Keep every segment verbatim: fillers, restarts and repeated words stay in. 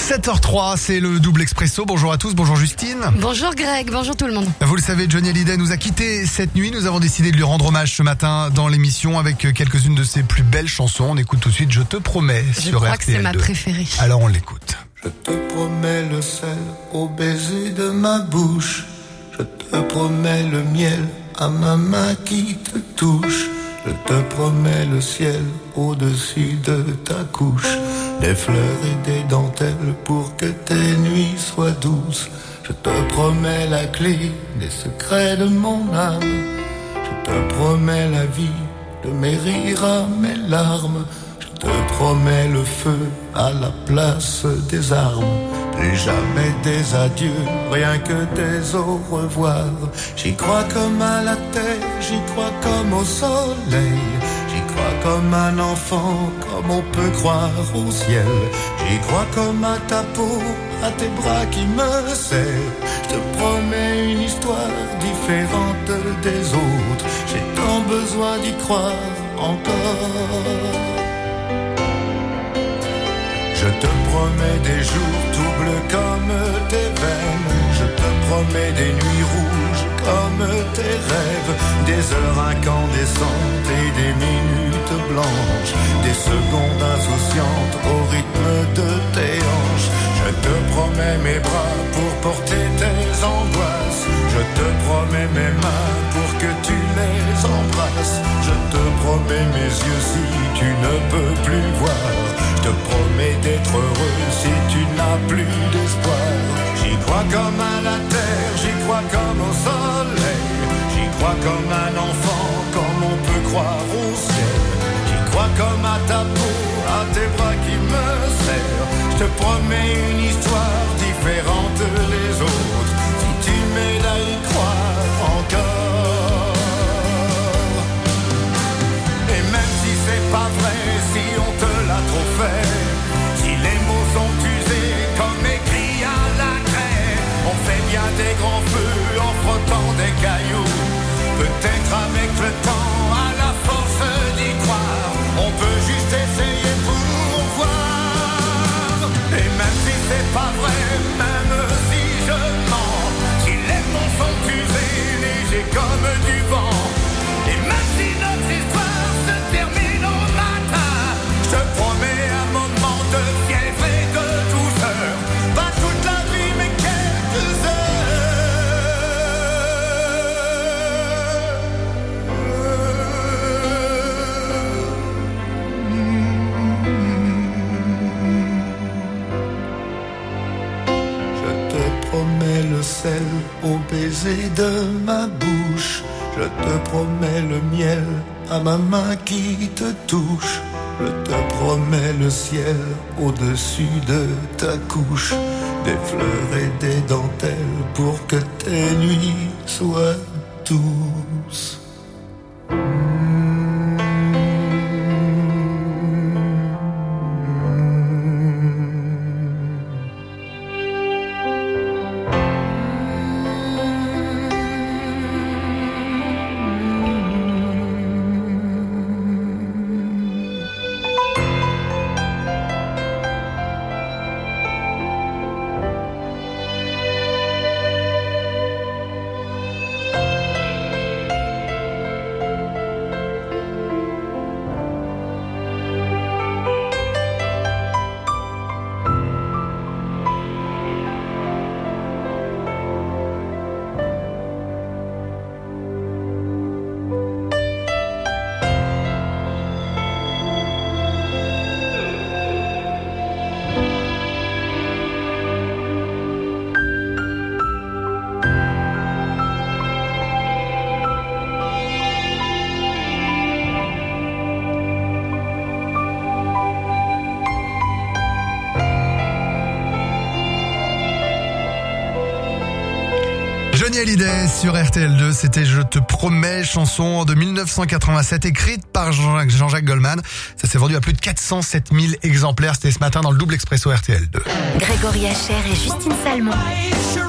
sept heures trois, c'est le double expresso. Bonjour à tous, bonjour Justine. Bonjour Greg, bonjour tout le monde. Vous le savez, Johnny Hallyday nous a quittés cette nuit. Nous avons décidé de lui rendre hommage ce matin dans l'émission avec quelques-unes de ses plus belles chansons. On écoute tout de suite Je te promets Je sur crois R T L deux. que c'est ma préférée. Alors on l'écoute. Je te promets le sel au baiser de ma bouche. Je te promets le miel à ma main qui te touche. Je te promets le ciel au-dessus de ta couche. Des fleurs et des dentelles pour que tes nuits soient douces. Je te promets la clé des secrets de mon âme. Je te promets la vie de mes rires à mes larmes. Je te promets le feu à la place des armes. Plus jamais des adieux, rien que des au revoir. J'y crois comme à la terre, j'y crois comme au soleil. J'y crois comme un enfant, comme on peut croire au ciel. J'y crois comme à ta peau, à tes bras qui me serrent. Je te promets une histoire différente des autres. J'ai tant besoin d'y croire encore. Je te promets des jours tout bleus comme tes veines. Je te promets des nuits rouges comme tes rêves. Des heures incandescentes et des minutes blanches. Des secondes insouciantes au rythme de tes hanches. Je te promets mes bras pour porter tes angoisses. Je te promets mes mains pour que tu les embrasses. Je te promets mes yeux si tu ne peux plus voir. Je te promets d'être heureux si tu n'as plus d'espoir. J'y crois comme à la terre, j'y crois comme au soleil. J'y crois comme un enfant, comme on peut croire au ciel. J'y crois comme à ta peau, à tes bras qui me serrent. Je te promets une histoire différente des autres. Si tu m'aides à y croire encore. Et même si c'est pas vrai, si on te l'a trop fait, si les mots sont usés comme écrits à la craie, on fait bien des grands feux en frottant des cailloux. Peut-être avec le temps, à la force d'y croire, on peut juste essayer pour voir. Et même si c'est pas vrai, même si je mens, si les mots sont usés, légers comme du vent, et même si notre histoire se termine au matin, je te promets un moment de fièvre et de douceur. Pas toute la vie mais quelques heures. Je te promets le sel au baiser de ma bouche. Je te promets le miel à ma main qui te touche. Je te promets le ciel au-dessus de ta couche. Des fleurs et des dentelles pour que tes nuits soient douces. Johnny Hallyday sur R T L deux, c'était Je te promets, chanson de mille neuf cent quatre-vingt-sept, écrite par Jean-Jacques, Jean-Jacques Goldman. Ça s'est vendu à plus de quatre cent sept mille exemplaires. C'était ce matin dans le double expresso R T L deux. Grégory Hacher et Justine Salmon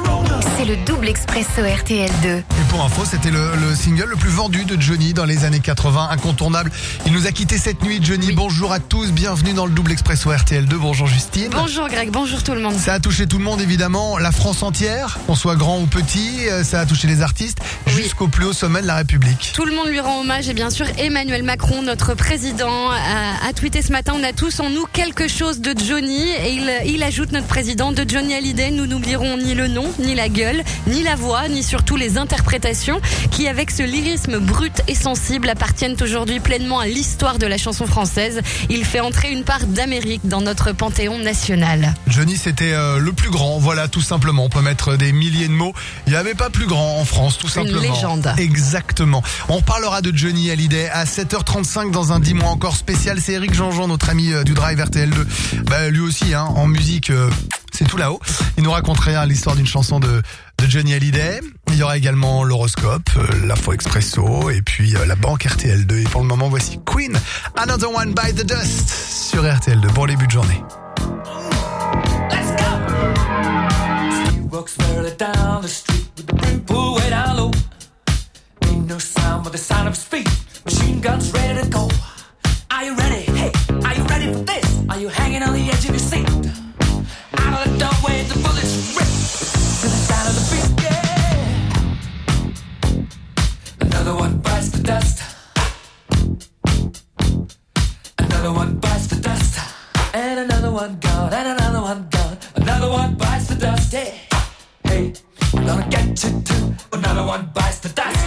c'est le double expresso R T L deux. Et pour info, c'était le, le single le plus vendu de Johnny dans les années quatre-vingts, incontournable. Il nous a quitté cette nuit, Johnny. Oui. Bonjour à tous, bienvenue dans le double expresso R T L deux. Bonjour Justine. Bonjour Greg, bonjour tout le monde. Ça a touché tout le monde évidemment, la France entière, qu'on soit grand ou petit, ça a touché les artistes oui. jusqu'au plus haut sommet de la République. Tout le monde lui rend hommage et bien sûr Emmanuel Macron, notre président, a, a tweeté ce matin: on a tous en nous quelque chose de Johnny, et il, il ajoute, notre président, de Johnny Hallyday, nous n'oublierons ni le nom, ni la gueule, ni la voix, ni surtout les interprétations qui, avec ce lyrisme brut et sensible, appartiennent aujourd'hui pleinement à l'histoire de la chanson française. Il fait entrer une part d'Amérique dans notre panthéon national. Johnny, c'était euh, le plus grand, voilà, tout simplement. On peut mettre des milliers de mots. Il n'y avait pas plus grand en France, tout simplement. Une légende. Exactement. On parlera de Johnny Hallyday à sept heures trente-cinq dans un dix mois encore spécial. C'est Eric Jean-Jean, notre ami euh, du Drive R T L deux. Bah, lui aussi, hein, en musique, euh, c'est tout là-haut. Il nous racontera l'histoire d'une chanson de, de Johnny Hallyday. Il y aura également l'horoscope, euh, l'info expresso et puis euh, la banque R T L deux. Et pour le moment, voici Queen, Another One by the Dust sur R T L deux. Bon début de journée. Let's go. He walks further down the street with the brim pulled way down low. Ain't no sound but the sound of his feet. Machine guns ready to go. Are you ready? Hey, are you ready for this? Are you hanging on the edge of your seat? Out of the doorway, the bullets rip to the sound of the beat. Yeah. Another one bites the dust. Another one bites the dust. And another one gone. And another one gone. Another one bites the dust. Hey, hey, I'm gonna get you too. Another one bites the dust.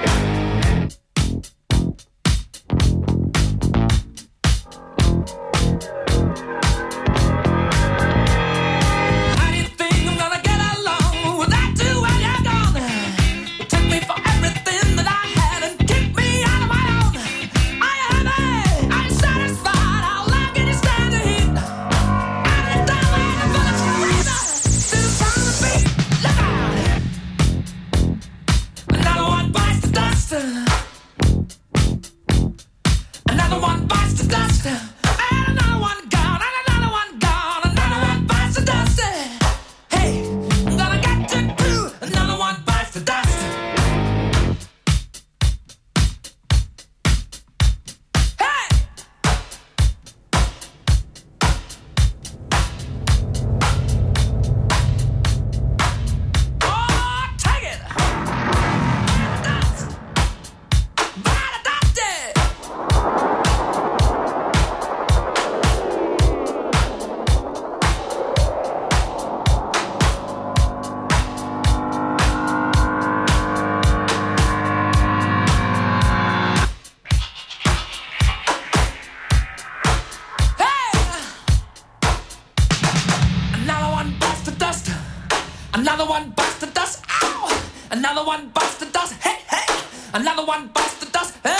Another one bites the dust. Ow! Another one bites the dust. Hey, hey! Another one bites the dust. Hey!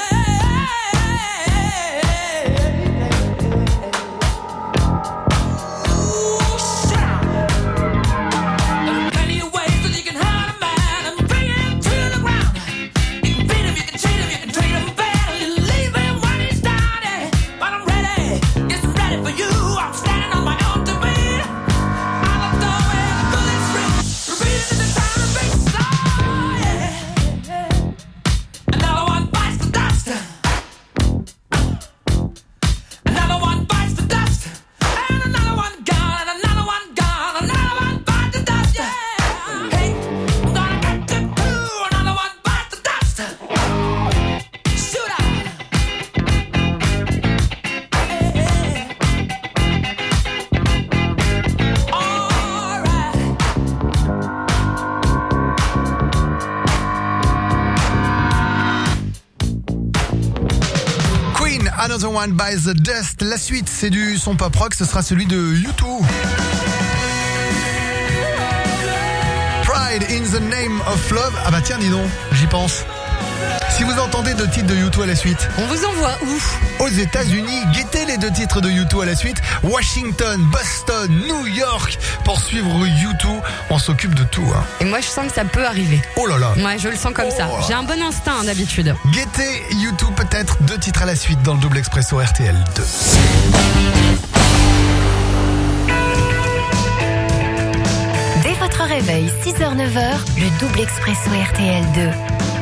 Another One by the Dust. La suite, c'est du son pop rock, ce sera celui de U deux. Pride in the Name of Love. Ah bah tiens, dis donc, j'y pense. Si vous entendez deux titres de U deux à la suite, on vous envoie où? Aux États-Unis. Guettez les deux titres de U deux à la suite. Washington, Boston, New York. Pour suivre U deux, on s'occupe de tout. Hein. Et moi, je sens que ça peut arriver. Oh là là. Ouais, je le sens comme oh ça. là. J'ai un bon instinct hein, d'habitude. Guettez U deux, peut-être deux titres à la suite dans le double expresso R T L deux. Dès votre réveil six heures neuf heures, le double expresso R T L deux.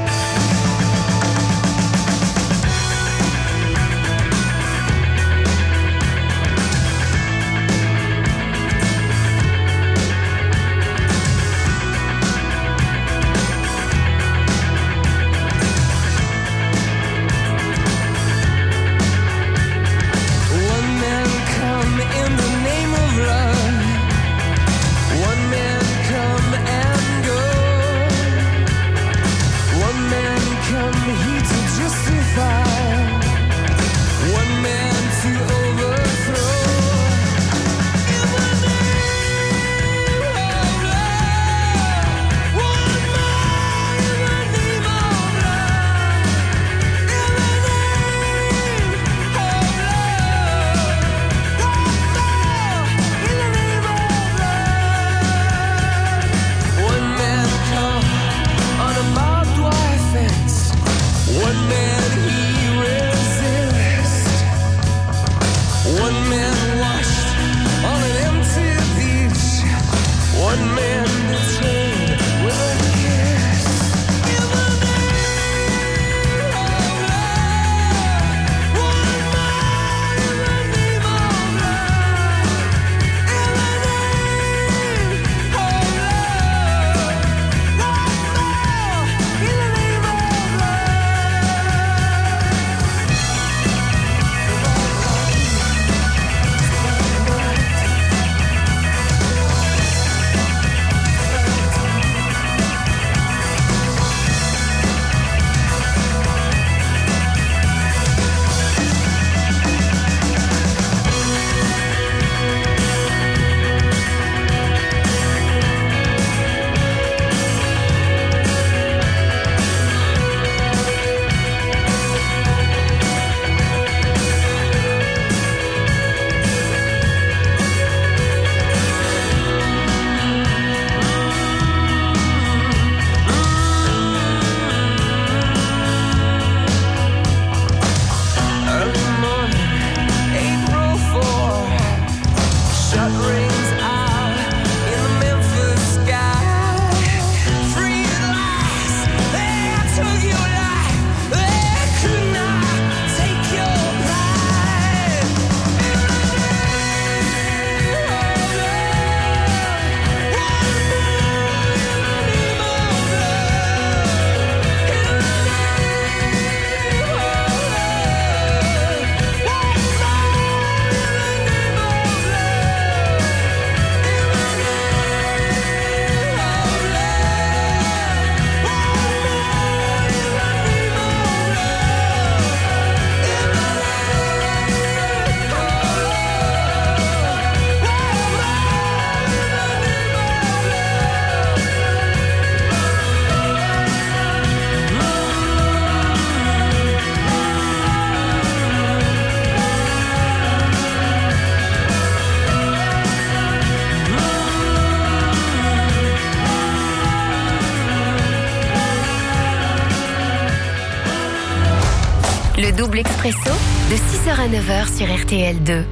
Le double expresso de six heures à neuf heures sur R T L deux.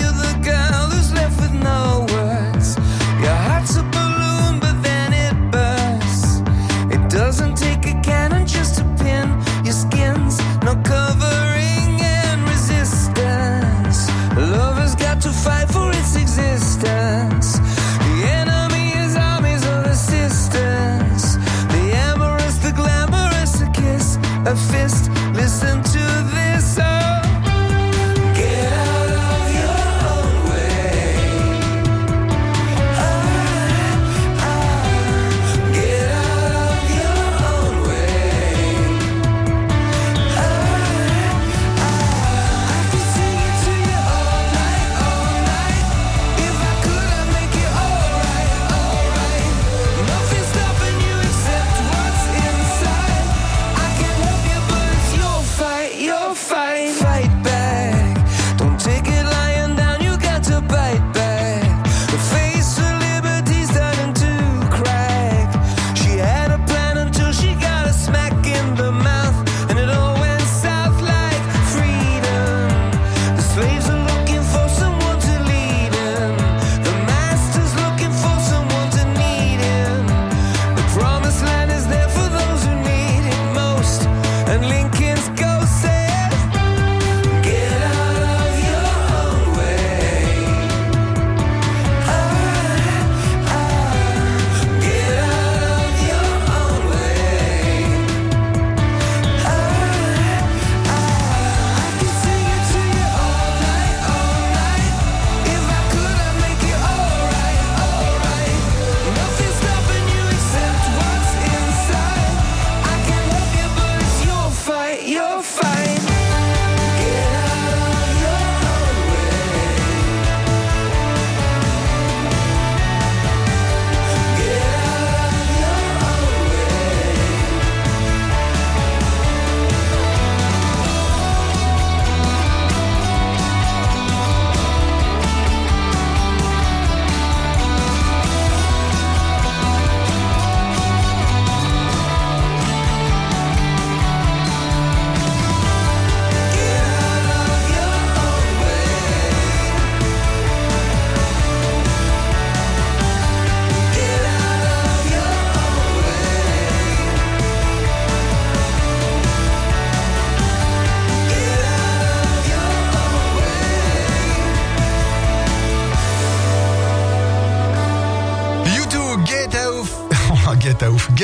Your heart's a balloon, but then it bursts.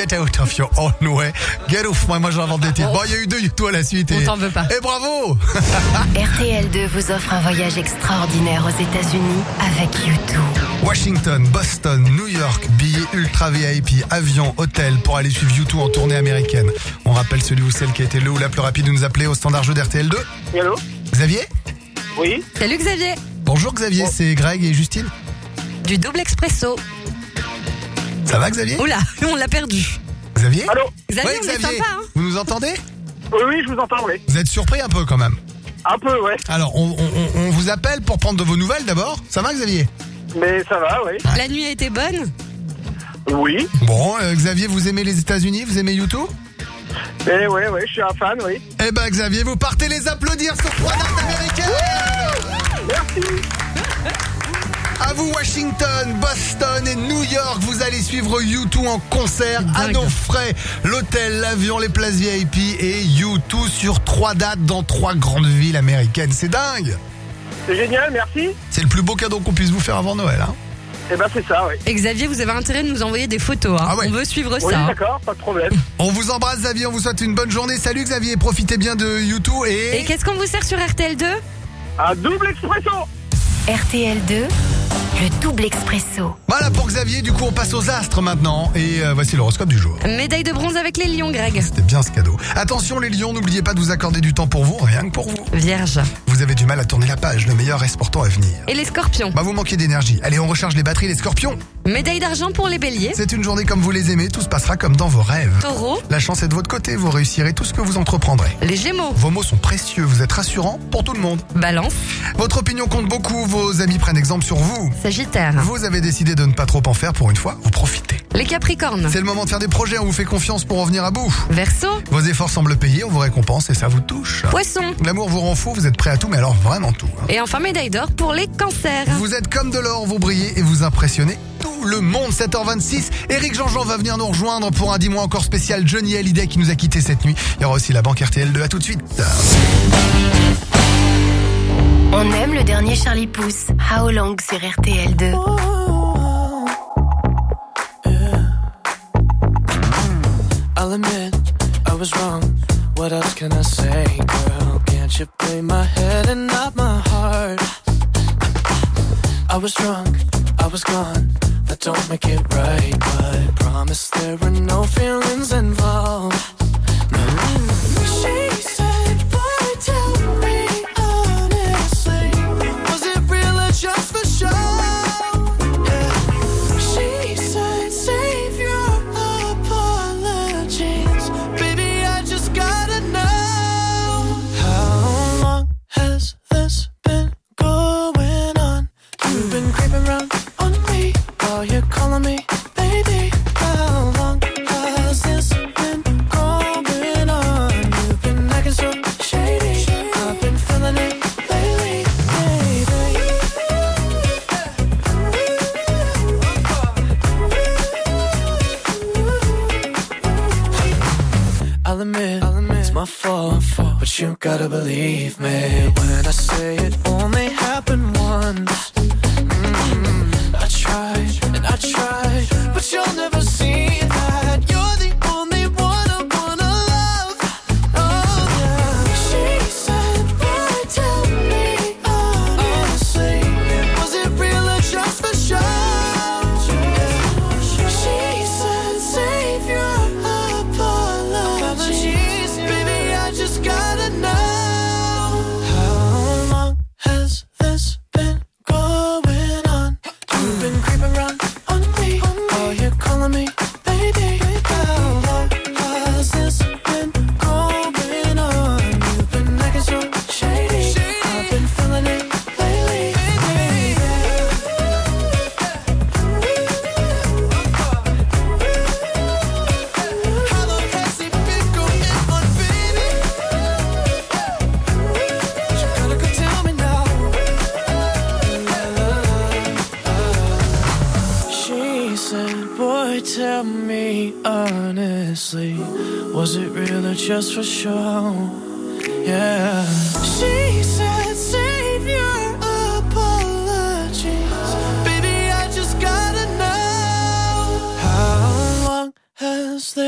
Get out of your own way. Get off, moi, moi j'invente des titres. Bon, il y a eu deux U deux à la suite. On et... t'en veut pas. Et bravo. R T L deux vous offre un voyage extraordinaire aux États-Unis avec U deux. Washington, Boston, New York, billets ultra V I P, avion, hôtel pour aller suivre U deux en tournée américaine. On rappelle celui ou celle qui a été le ou la plus rapide de nous appeler au standard jeu d'R T L deux. Oui, allô? Xavier? Oui. Salut Xavier. Bonjour Xavier, Bon. c'est Greg et Justine. Du double expresso. Ça va Xavier? Oula, on l'a perdu. Xavier? Allô? Xavier, Oui, on est Xavier. sympa, hein. Vous nous entendez? Oui, oui, je vous entends, oui. Vous êtes surpris un peu quand même. Un peu, ouais. Alors, on, on- on vous appelle pour prendre de vos nouvelles d'abord. Ça va Xavier? Mais ça va, oui. La nuit a été bonne. Oui. Bon, euh, Xavier, vous aimez les États-Unis? Vous aimez U deux? Mais ouais, ouais, je suis un fan, oui. Eh ben Xavier, vous partez les applaudir sur trois dates américaines. Merci. À vous Washington, Boston et New York, vous allez suivre U deux en concert à Dingue. nos frais. L'hôtel, l'avion, les places V I P et U deux sur trois dates dans trois grandes villes américaines. C'est dingue. C'est génial, merci. C'est le plus beau cadeau qu'on puisse vous faire avant Noël. Hein. Eh ben, c'est ça, oui. Et Xavier, vous avez intérêt de nous envoyer des photos. Hein. Ah ouais. On veut suivre Oui, ça. hein. d'accord, pas de problème. On vous embrasse Xavier, on vous souhaite une bonne journée. Salut Xavier, profitez bien de U deux et... Et qu'est-ce qu'on vous sert sur R T L deux? Un double expresso. R T L deux, le double expresso. Voilà pour Xavier, du coup on passe aux astres maintenant. Et euh, voici l'horoscope du jour. Médaille de bronze avec les lions, Greg. C'était bien ce cadeau. Attention les lions, n'oubliez pas de vous accorder du temps pour vous, rien que pour vous. Vierge. Vous avez du mal à tourner la page, le meilleur reste pourtant à venir. Et les scorpions. Bah vous manquez d'énergie. Allez, on recharge les batteries, les scorpions. Médaille d'argent pour les béliers. C'est une journée comme vous les aimez, tout se passera comme dans vos rêves. Taureau. La chance est de votre côté, vous réussirez tout ce que vous entreprendrez. Les gémeaux. Vos mots sont précieux, vous êtes rassurants pour tout le monde. Balance. Votre opinion compte beaucoup, vos amis prennent exemple sur vous. Sagittaire. Vous avez décidé de ne pas trop en faire pour une fois, vous profitez. Les capricornes. C'est le moment de faire des projets, on vous fait confiance pour en venir à bout. Verseau. Vos efforts semblent payés, on vous récompense et ça vous touche. Poisson. L'amour vous rend fou, vous êtes prêt à tout, mais alors vraiment tout. hein. Et enfin médaille d'or pour les cancers. Vous êtes comme de l'or, vous brillez et vous impressionnez tout le monde. sept heures vingt-six, Éric Jean-Jean va venir nous rejoindre pour un dix mois encore spécial Johnny Hallyday qui nous a quittés cette nuit. Il y aura aussi la banque R T L deux, à tout de suite. On aime le dernier Charlie Puth, How Long sur R T L deux. I'll admit I was wrong. What else can I say, girl? Can't you play my head and not my heart? I was drunk, I was gone. That don't make it right, but promise there were no feelings involved. No. She said, boy, tell me honestly, was it real or just for show? Yeah. She said, save your apologies, baby, I just gotta know. How long has this been going on? You've been creeping around on me while you're calling me baby. How long has this been going on? You've been acting so shady. I've been feeling it lately, baby. I'll admit, I'll admit it's my fault, but you gotta believe me when I say it only happened once. Mm, I tried and I tried, but you'll never see that. You're the only one I wanna love. Oh yeah. She said, boy, tell me honestly, was it real or just for show? She said, save your apologies, baby, I just gotta know. How long has this been going on? You've been creeping around on me while you're calling me baby. How long has this been going on? You've been acting so shady. I've been feeling it lately, baby. How long has it been going on, baby? You gotta go tell me now. She said, boy, tell me honestly, was it real or just for show? Yeah. She said, save your apologies, baby, I just gotta know. How long has this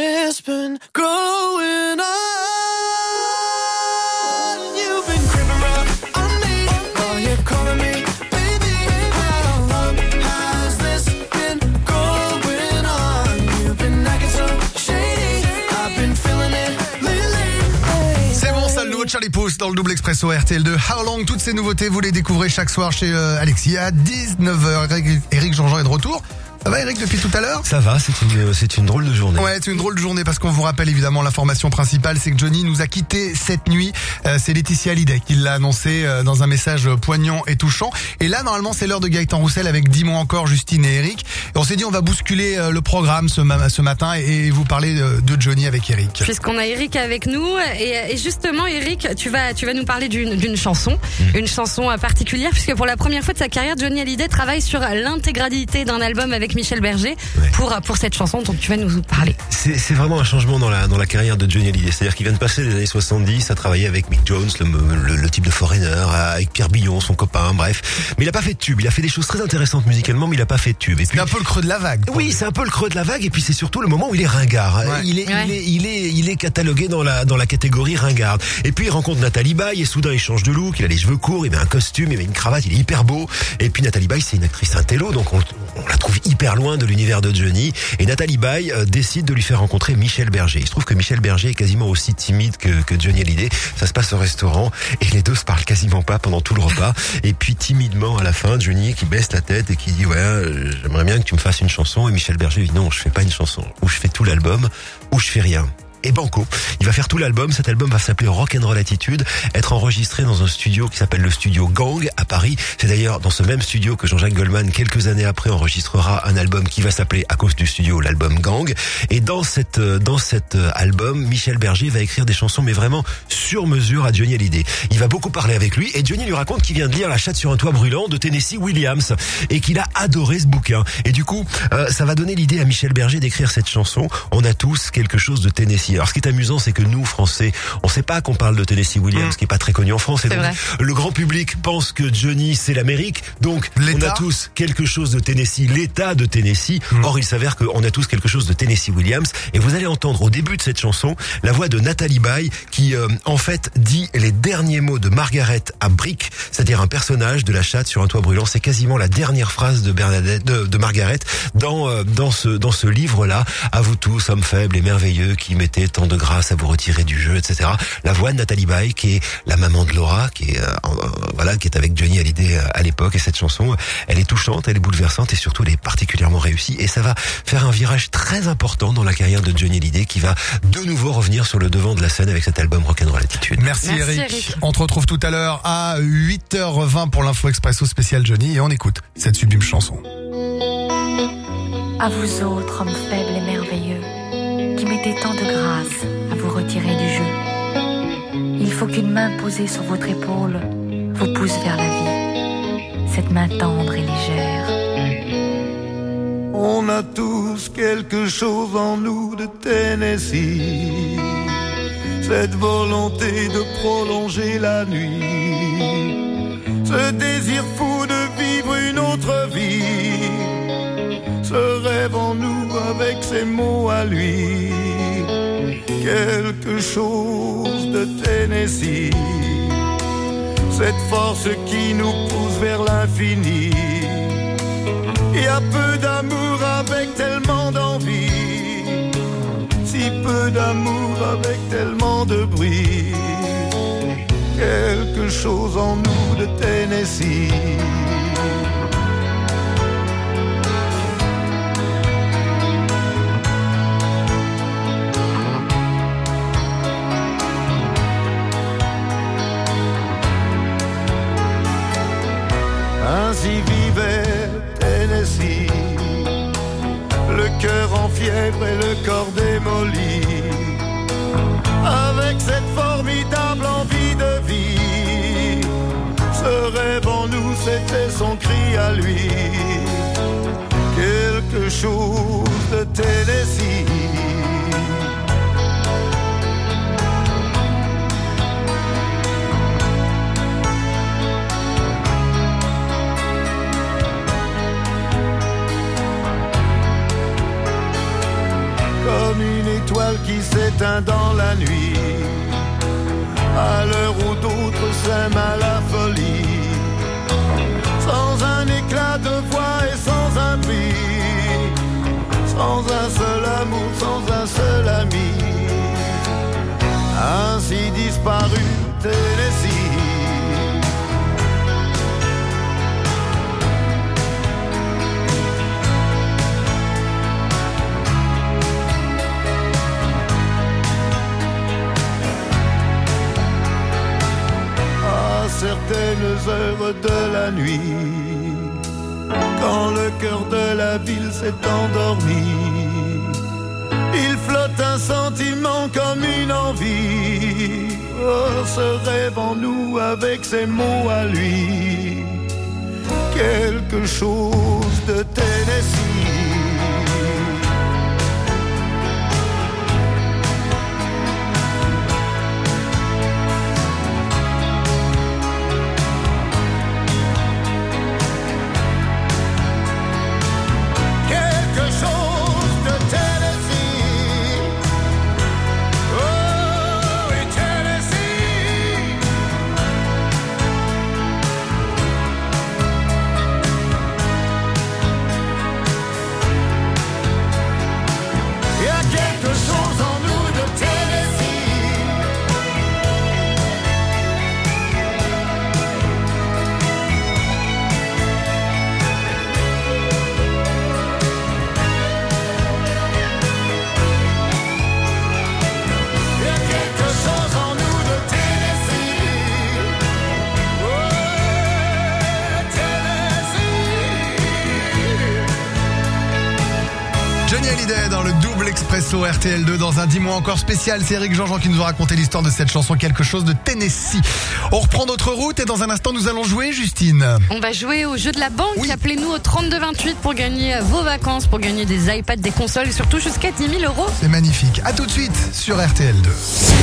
Charlie Puth dans le double expresso R T L deux. How Long, toutes ces nouveautés, vous les découvrez chaque soir chez euh, Alexis à dix-neuf heures. Eric, Eric Jean-Jean est de retour. Ça va Eric depuis tout à l'heure ? Ça va, c'est une, c'est une drôle de journée. Ouais, c'est une drôle de journée parce qu'on vous rappelle évidemment l'information principale, c'est que Johnny nous a quittés cette nuit. Euh, c'est Laetitia Hallyday qui l'a annoncé euh, dans un message poignant et touchant. Et là, normalement, c'est l'heure de Gaëtan Roussel avec dix mois encore, Justine et Eric. Et on s'est dit, on va bousculer euh, le programme ce, ma- ce matin et, et vous parler de, de Johnny avec Eric. Puisqu'on a Eric avec nous et, et justement Eric, tu vas tu vas nous parler d'une d'une chanson, mmh. une chanson particulière puisque pour la première fois de sa carrière, Johnny Hallyday travaille sur l'intégralité d'un album avec Michel Berger. Ouais. Pour pour cette chanson dont tu vas nous parler. C'est c'est vraiment un changement dans la dans la carrière de Johnny Hallyday. C'est-à-dire qu'il vient de passer des années soixante-dix à travailler avec Mick Jones, le, le, le type de Foreigner, avec Pierre Billon, son copain, bref. Mais il a pas fait de tube. Il a fait des choses très intéressantes musicalement, mais il a pas fait de tube. Et puis c'est un peu le creux de la vague. Oui, c'est un peu le creux de la vague. Et puis c'est surtout le moment où il est ringard. Ouais. Il est ouais. il est il est il est catalogué dans la dans la catégorie ringard. Et puis il rencontre Nathalie Baye et soudain il change de look. Il a les cheveux courts, il met un costume, il met une cravate, il est hyper beau. Et puis Nathalie Baye, c'est une actrice intello, donc on, on la trouve hyper loin de l'univers de Johnny. Et Nathalie Baye euh, décide de lui faire rencontrer Michel Berger. Il se trouve que Michel Berger est quasiment aussi timide que, que Johnny Hallyday. Ça se passe au restaurant et les deux se parlent quasiment pas pendant tout le repas. Et puis timidement à la fin, Johnny qui baisse la tête et qui dit ouais, euh, j'aimerais bien que tu me fasses une chanson. Et Michel Berger lui dit non, je fais pas une chanson. Ou je fais tout l'album, ou je fais rien. Et banco, il va faire tout l'album. Cet album va s'appeler Rock'n'Roll Attitude, être enregistré dans un studio qui s'appelle le studio Gang à Paris. C'est d'ailleurs dans ce même studio que Jean-Jacques Goldman, quelques années après, enregistrera un album qui va s'appeler, à cause du studio, l'album Gang. Et dans cette dans cet album, Michel Berger va écrire des chansons, mais vraiment sur mesure à Johnny Hallyday. Il va beaucoup parler avec lui et Johnny lui raconte qu'il vient de lire La chatte sur un toit brûlant de Tennessee Williams et qu'il a adoré ce bouquin. Et du coup, euh, ça va donner l'idée à Michel Berger d'écrire cette chanson. On a tous quelque chose de Tennessee. Alors, ce qui est amusant, c'est que nous, Français, on sait pas qu'on parle de Tennessee Williams, mmh. qui est pas très connu en France. Et donc, le grand public pense que Johnny, c'est l'Amérique. Donc, L'État. On a tous quelque chose de Tennessee, l'État de Tennessee. Mmh. Or, il s'avère qu'on a tous quelque chose de Tennessee Williams. Et vous allez entendre au début de cette chanson la voix de Nathalie Baye, qui, euh, en fait, dit les derniers mots de Margaret à Brick, c'est-à-dire un personnage de La chatte sur un toit brûlant. C'est quasiment la dernière phrase de Bernadette, de, de Margaret dans, euh, dans ce, dans ce livre-là. À vous tous, hommes faibles et merveilleux, qui mettez tant de grâce à vous retirer du jeu, et cetera. La voix de Nathalie Baye, qui est la maman de Laura, qui est euh, euh, voilà, qui est avec Johnny Hallyday à l'époque. Et cette chanson, elle est touchante, elle est bouleversante et surtout elle est particulièrement réussie. Et ça va faire un virage très important dans la carrière de Johnny Hallyday, qui va de nouveau revenir sur le devant de la scène avec cet album Rock'n'Roll Attitude. Merci, Merci Eric. Eric. On te retrouve tout à l'heure à huit heures vingt pour l'info expresso spécial Johnny et on écoute cette sublime chanson. À vous autres, hommes faibles et merveilleux, qui mettez tant de grâce à vous retirer du jeu. Il faut qu'une main posée sur votre épaule vous pousse vers la vie, cette main tendre et légère. On a tous quelque chose en nous de Tennessee, cette volonté de prolonger la nuit, ce désir fou de vivre une autre vie, ce rêve en nous avec ses mots à lui, quelque chose de Tennessee, cette force qui nous pousse vers l'infini. Il y a peu d'amour avec tellement d'envie, si peu d'amour avec tellement de bruit, quelque chose en nous de Tennessee. Ainsi vivait Tennessee, le cœur en fièvre et le corps démoli, avec cette formidable envie de vie. Ce rêve en nous, c'était son cri à lui, quelque chose de Tennessee. Comme une étoile qui s'éteint dans la nuit, à l'heure où d'autres s'aiment à la folie, sans un éclat de voix et sans un bruit, sans un seul amour, sans un seul ami. Ainsi ainsi disparu Tennessee. À certaines heures de la nuit, quand le cœur de la ville s'est endormi, il flotte un sentiment comme une envie. Oh, ce rêve en nous avec ses mots à lui, quelque chose de Tennessee. Dans le double expresso R T L deux dans un dix mois encore spécial. C'est Eric Jean-Jean qui nous a raconté l'histoire de cette chanson, quelque chose de Tennessee. On reprend notre route et dans un instant nous allons jouer, Justine. On va jouer au jeu de la banque. Oui. Appelez-nous au trente-deux vingt-huit pour gagner vos vacances, pour gagner des iPads, des consoles et surtout jusqu'à dix mille euros. C'est magnifique. À tout de suite sur R T L deux.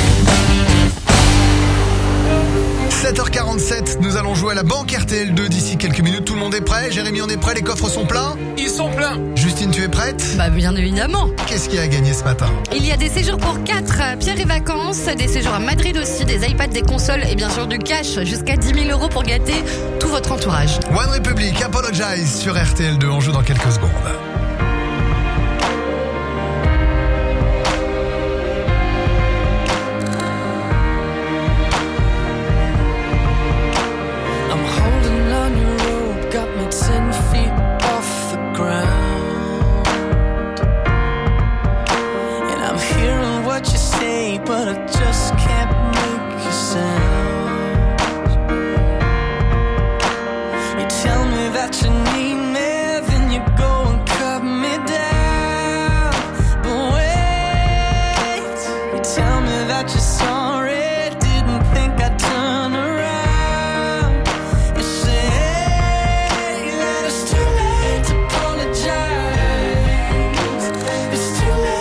sept heures quarante-sept, nous allons jouer à la banque R T L deux d'ici quelques minutes. Tout le monde est prêt? Jérémy, on est prêt? Les coffres sont pleins? Ils sont pleins. Justine, tu es prête? Bah bien évidemment. Qu'est-ce qu'il y a à gagner ce matin? Il y a des séjours pour quatre, Pierre et vacances, des séjours à Madrid aussi, des iPads, des consoles et bien sûr du cash jusqu'à dix mille euros pour gâter tout votre entourage. One Republic, Apologize sur R T L deux. On joue dans quelques secondes. But I just can't make you sound. You tell me that you need me, then you go and cut me down. But wait, you tell me that you're sorry, didn't think I'd turn around. You say that it's too late to apologize. It's too late.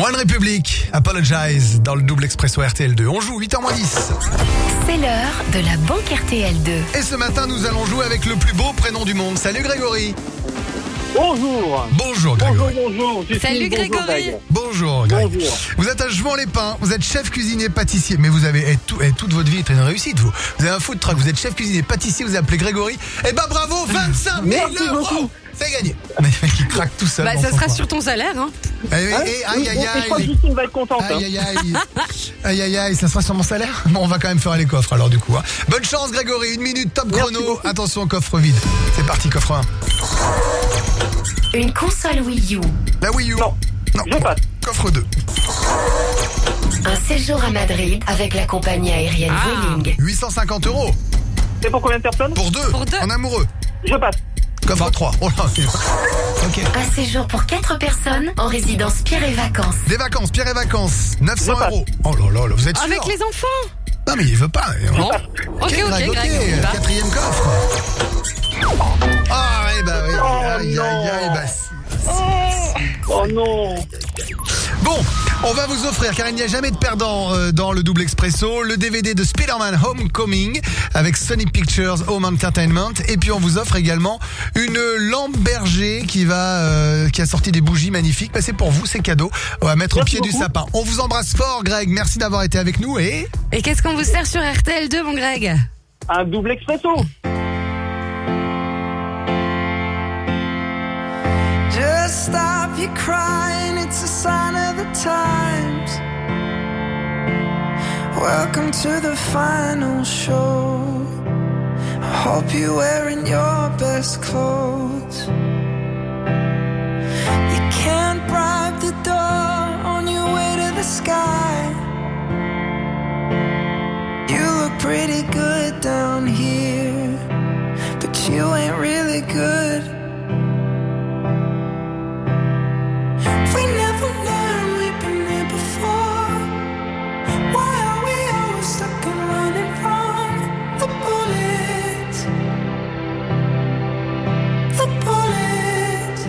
One Republic, Apologize dans le double expresso R T L deux. On joue huit heures moins dix. C'est l'heure de la banque R T L deux. Et ce matin, nous allons jouer avec le plus beau prénom du monde. Salut Grégory. Bonjour. Bonjour Grégory. Bonjour, bonjour. Justine, Salut bonjour, Grégory. Greg. Bonjour Greg. Bonjour. Vous êtes à Jevons-les-Pins, vous êtes chef cuisinier pâtissier, mais vous avez eh, tout, eh, toute votre vie est une réussite vous. Vous avez un food truck, vous êtes chef cuisinier pâtissier, vous appelez Grégory. Eh ben bravo, vingt-cinq mille Merci euros. beaucoup. C'est gagné. Mais il craque tout seul. Bah, dans ça son sera coin. sur ton salaire, hein. Eh, eh, Hein eh, aïe Oui, aïe bon, et je crois que aïe. Justine va être contente. hein. Aïe aïe aïe. Aïe aïe aïe, ça sera sur mon salaire. Bon, on va quand même faire les coffres alors du coup. Hein. Bonne chance Grégory, une minute top Merci chrono. beaucoup. Attention, coffre vide. C'est parti, coffre un. Une console Wii U. La Wii U. Non. Non. Je passe. Coffre deux. Un séjour à Madrid avec la compagnie aérienne Ah. Vueling. huit cent cinquante euros. C'est pour combien de personnes? Pour deux. Pour deux. En amoureux. Je passe. Coffre trois. Oh là, c'est- ok. Un séjour pour quatre personnes en résidence Pierre et Vacances. Des vacances, Pierre et vacances. neuf cents Je passe. euros. Oh là là, là, vous êtes sûr? Avec les enfants. Non mais il veut pas. Bon. Ok, ok, Greg, Greg, ok. on y va. Quatrième coffre. Ah ouais, bah oui. Oh, aïe, non. aïe, aïe, bah si. Oh non. Bon, on va vous offrir, car il n'y a jamais de perdant euh, dans le double expresso, le D V D de Spider-Man Homecoming avec Sony Pictures Home Entertainment. Et puis on vous offre également une lampe berger qui va, euh, qui a sorti des bougies magnifiques. Bah, c'est pour vous, c'est cadeau. On va mettre au Merci pied du beaucoup. sapin. On vous embrasse fort, Greg. Merci d'avoir été avec nous et Et qu'est-ce qu'on vous sert sur R T L deux, mon Greg? Un double expresso. Just stop your crying, it's a sign of the times. Welcome to the final show. I hope you're wearing your best clothes. You can't bribe the door on your way to the sky. You look pretty good down here, but you ain't really good. We never learned, we've been here before. Why are we always stuck and running from the bullets? The bullets.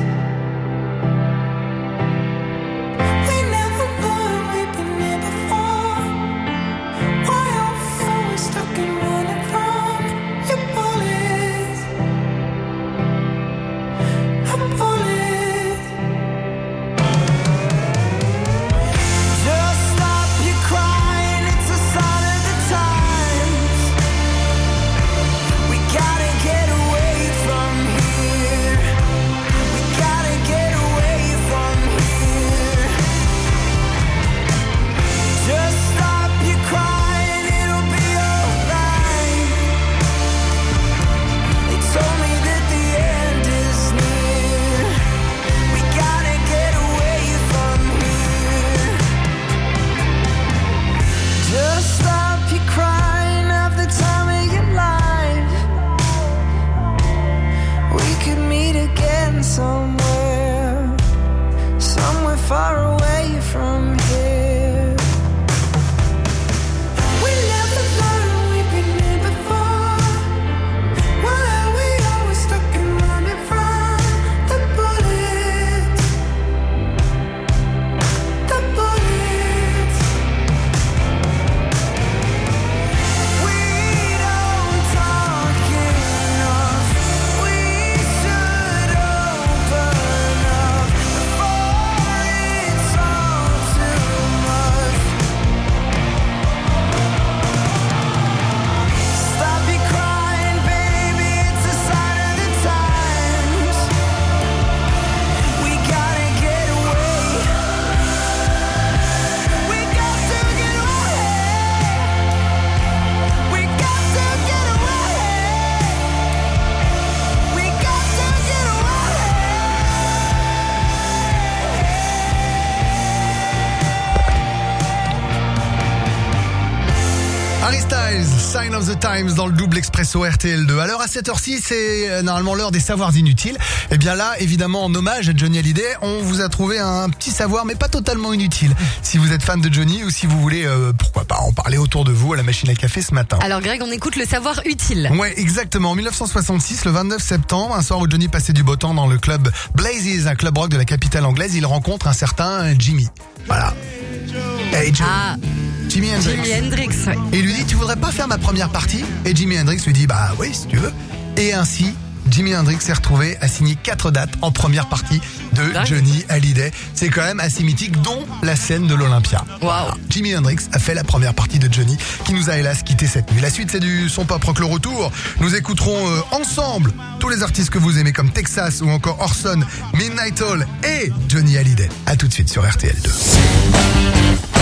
We never learned, we've been here before. Why are we always stuck and running from your bullets? The bullets. Just stop your crying, it's a sign of the times. We gotta get away from here. We gotta get away from here. Just stop your crying, it'll be alright. They told me that the end is near. We gotta get away from here. Just stop your crying, have the time of your life. We could meet again somewhere, somewhere far away from here. We never learned, we've been here before. Why are we always stuck and running from the bullets? The bullets. We don't talk enough. We should open up before it's all too Harry Styles, Sign of the Times dans le double expresso R T L deux. Alors à cette heure-ci, c'est euh, normalement l'heure des savoirs inutiles. Et bien là, évidemment, en hommage à Johnny Hallyday, on vous a trouvé un petit savoir, mais pas totalement inutile. Si vous êtes fan de Johnny ou si vous voulez, euh, pourquoi pas, en parler autour de vous à la machine à café ce matin. Alors Greg, on écoute le savoir utile. Ouais, exactement. En dix-neuf cent soixante-six, le vingt-neuf septembre, un soir où Johnny passait du beau temps dans le club Blazes, un club rock de la capitale anglaise, il rencontre un certain Jimmy. Voilà. Hey, Johnny. Ah. Jimi Hendrix. Jimi Hendrix, ouais. Et il lui dit, tu voudrais pas faire ma première partie? Et Jimi Hendrix lui dit, bah oui, si tu veux. Et ainsi, Jimi Hendrix s'est retrouvé à signer quatre dates en première partie de Dingue. Johnny Hallyday. C'est quand même assez mythique, dont la scène de l'Olympia. Waouh. Jimi Hendrix a fait la première partie de Johnny, qui nous a hélas quitté cette nuit. La suite, c'est du son pop rock. Le retour, nous écouterons euh, ensemble tous les artistes que vous aimez, comme Texas ou encore Orson, Midnight Oil et Johnny Hallyday. À tout de suite sur R T L deux.